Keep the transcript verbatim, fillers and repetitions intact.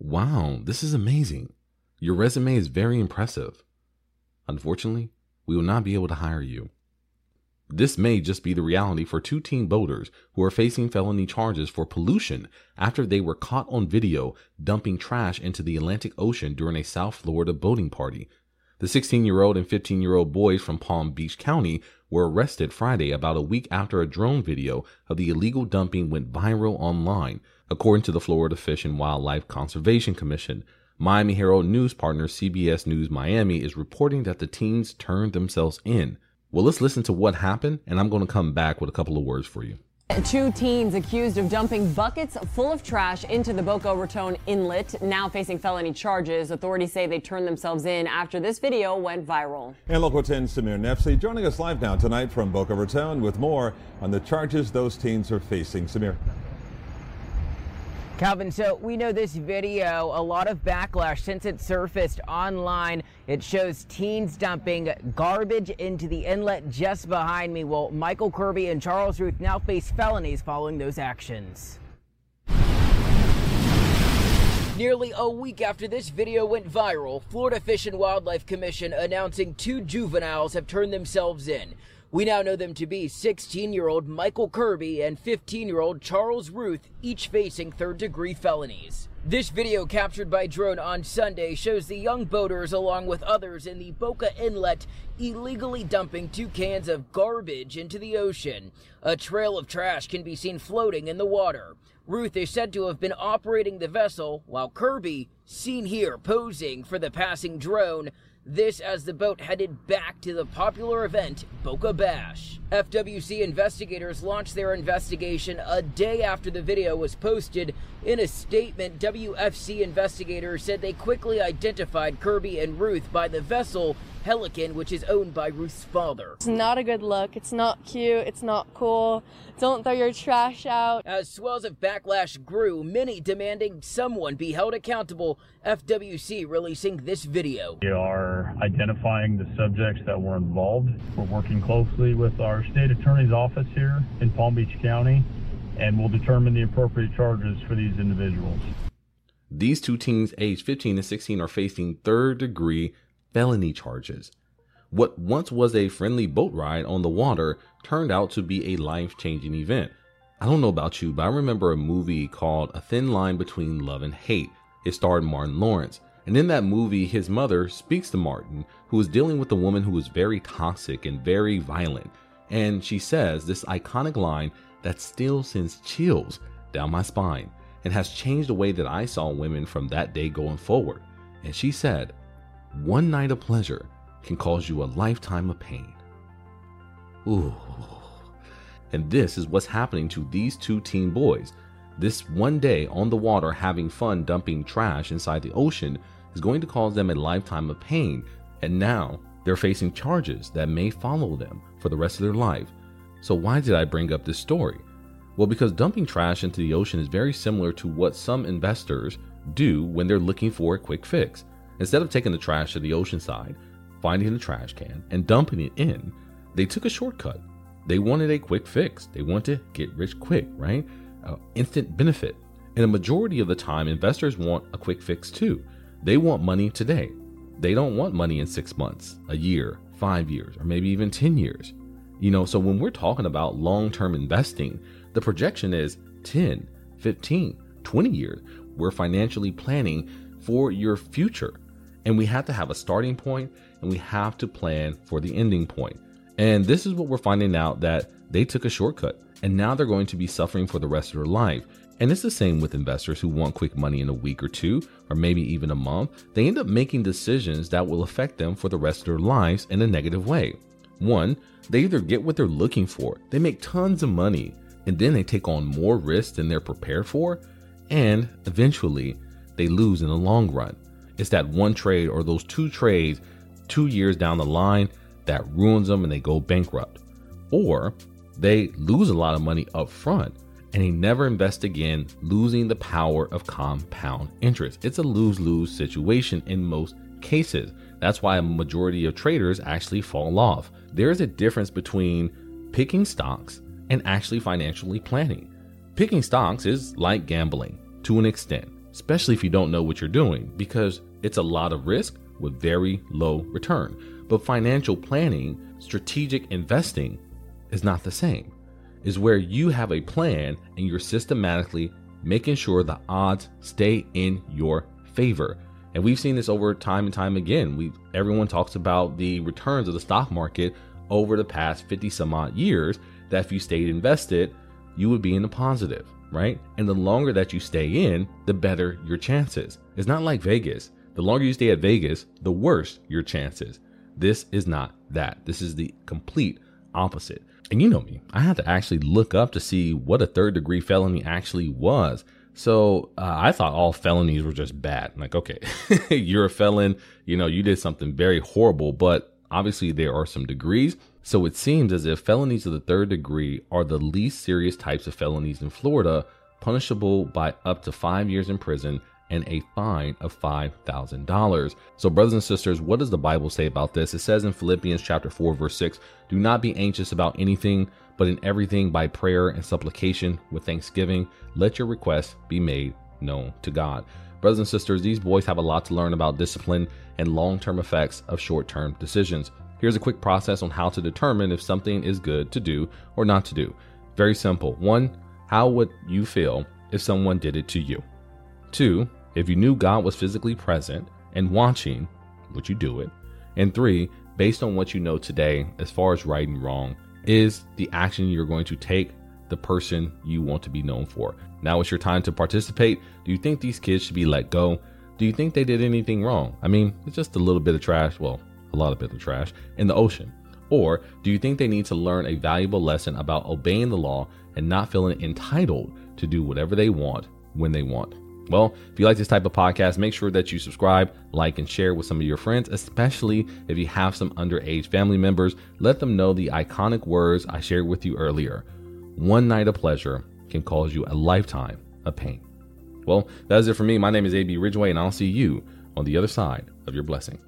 Wow, this is amazing. Your resume is very impressive. Unfortunately, we will not be able to hire you. This may just be the reality for two teen boaters who are facing felony charges for pollution after they were caught on video dumping trash into the Atlantic Ocean during a South Florida boating party. The sixteen-year-old and fifteen-year-old boys from Palm Beach County were arrested Friday about a week after a drone video of the illegal dumping went viral online, according to the Florida Fish and Wildlife Conservation Commission. Miami Herald news partner C B S News Miami is reporting that the teens turned themselves in. Well, let's listen to what happened, and I'm going to come back with a couple of words for you. Two teens accused of dumping buckets full of trash into the Boca Raton Inlet, now facing felony charges. Authorities say they turned themselves in after this video went viral. And Local ten's Samir Nefsi joining us live now tonight from Boca Raton with more on the charges those teens are facing. Samir. Calvin, so we know this video, a lot of backlash since it surfaced online. It shows teens dumping garbage into the inlet just behind me. Well, Michael Kirby and Charles Ruth now face felonies following those actions. Nearly a week after this video went viral, Florida Fish and Wildlife Commission announcing two juveniles have turned themselves in. We now know them to be sixteen-year-old Michael Kirby and fifteen-year-old Charles Ruth, each facing third-degree felonies. This video captured by drone on Sunday shows the young boaters along with others in the Boca Inlet illegally dumping two cans of garbage into the ocean. A trail of trash can be seen floating in the water. Ruth is said to have been operating the vessel, while Kirby, seen here posing for the passing drone, this as the boat headed back to the popular event, Boca Bash. F W C investigators launched their investigation a day after the video was posted. In a statement, W F C investigators said they quickly identified Kirby and Ruth by the vessel Helican, which is owned by Ruth's father. It's not a good look. It's not cute. It's not cool. Don't throw your trash out. As swells of backlash grew, many demanding someone be held accountable, F W C releasing this video. We are identifying the subjects that were involved. We're working closely with our state attorney's office here in Palm Beach County, and we'll determine the appropriate charges for these individuals. These two teens aged fifteen and sixteen are facing third-degree felony charges. What once was a friendly boat ride on the water turned out to be a life-changing event. I don't know about you, but I remember a movie called A Thin Line Between Love and Hate. It starred Martin Lawrence. And in that movie, his mother speaks to Martin, who is dealing with a woman who is very toxic and very violent. And she says this iconic line that still sends chills down my spine and has changed the way that I saw women from that day going forward. And she said, "One night of pleasure can cause you a lifetime of pain." Ooh. And this is what's happening to these two teen boys. This one day on the water having fun dumping trash inside the ocean is going to cause them a lifetime of pain. And now they're facing charges that may follow them for the rest of their life. So why did I bring up this story? Well, because dumping trash into the ocean is very similar to what some investors do when they're looking for a quick fix. Instead of taking the trash to the ocean side, finding the trash can, and dumping it in, they took a shortcut. They wanted a quick fix. They want to get rich quick, right? Uh, instant benefit. And a majority of the time, investors want a quick fix too. They want money today. They don't want money in six months, a year, five years, or maybe even ten years. You know, so when we're talking about long-term investing, the projection is ten, fifteen, twenty years. We're financially planning for your future. And we have to have a starting point, and we have to plan for the ending point. And this is what we're finding out, that they took a shortcut, and now they're going to be suffering for the rest of their life. And it's the same with investors who want quick money in a week or two, or maybe even a month. They end up making decisions that will affect them for the rest of their lives in a negative way. One, they either get what they're looking for, they make tons of money, and then they take on more risk than they're prepared for, and eventually they lose in the long run. It's that one trade or those two trades two years down the line that ruins them and they go bankrupt. Or they lose a lot of money up front and they never invest again, losing the power of compound interest. It's a lose-lose situation in most cases. That's why a majority of traders actually fall off. There is a difference between picking stocks and actually financially planning. Picking stocks is like gambling to an extent. especially if you don't know what you're doing, because it's a lot of risk with very low return. But financial planning, strategic investing is not the same. Is where you have a plan and you're systematically making sure the odds stay in your favor. And we've seen this over time and time again. We everyone talks about the returns of the stock market over the past fifty some odd years, that if you stayed invested, you would be in the positive, right? And the longer that you stay in, the better your chances. It's not like Vegas. The longer you stay at Vegas, the worse your chances. This is not that. This is the complete opposite. And you know me, I had to actually look up to see what a third degree felony actually was. So uh, I thought all felonies were just bad. Like, okay, you're a felon, you know, you did something very horrible, but obviously there are some degrees. So it seems as if felonies of the third degree are the least serious types of felonies in Florida, punishable by up to five years in prison and a fine of five thousand dollars. So brothers and sisters, what does the Bible say about this? It says in Philippians chapter four, verse six, do not be anxious about anything, but in everything by prayer and supplication with thanksgiving, let your requests be made known to God. Brothers and sisters, these boys have a lot to learn about discipline and long-term effects of short-term decisions. Here's a quick process on how to determine if something is good to do or not to do. Very simple. One, how would you feel if someone did it to you? Two, if you knew God was physically present and watching, would you do it? And three, based on what you know today, as far as right and wrong, is the action you're going to take the person you want to be known for? Now it's your time to participate. Do you think these kids should be let go? Do you think they did anything wrong? I mean, it's just a little bit of trash. Well, a lot of bit of trash in the ocean. Or do you think they need to learn a valuable lesson about obeying the law and not feeling entitled to do whatever they want when they want? Well, if you like this type of podcast, make sure that you subscribe, like, and share with some of your friends, especially if you have some underage family members. Let them know the iconic words I shared with you earlier. One night of pleasure can cause you a lifetime of pain. Well, that is it for me. My name is A B Ridgeway, and I'll see you on the other side of your blessing.